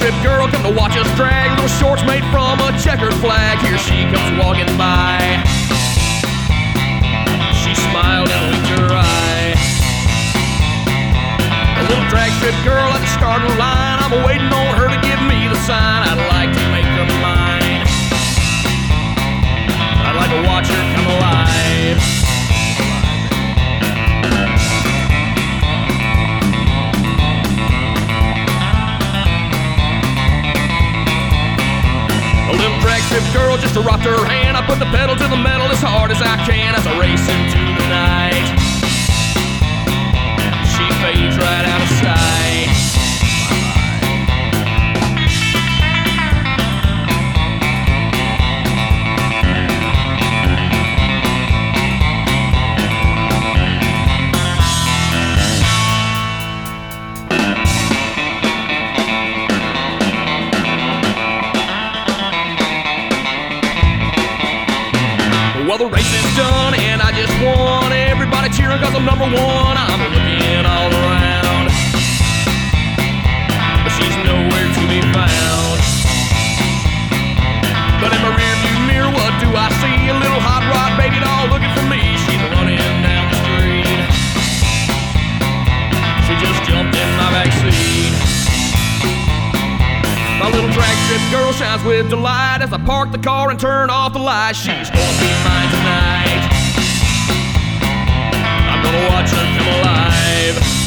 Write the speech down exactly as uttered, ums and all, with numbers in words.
strip girl come to watch us drag little shorts made from a checkered flag. Here she comes walking by. She smiled and winked her eye. A little drag strip girl at the starting line. I'm waiting on her to give me the sign. I'd like to make her mine. I'd like to watch her come alive. A little drag strip girl just dropped her hand. I put the pedal to the metal as hard as I can as I race into the night. She fades right out of sight. Well, the race is done and I just won. Everybody cheering cause I'm number one. I'm looking all around, but she's nowhere to be found. But in my rearview mirror, what do I see? A little hot rod baby doll looking for me. She's running down the street. She just jumped in my backseat. My little drag strip girl shines with delight as I park the car and turn off the lights. She's gonna be mine tonight. I'm gonna watch her come alive.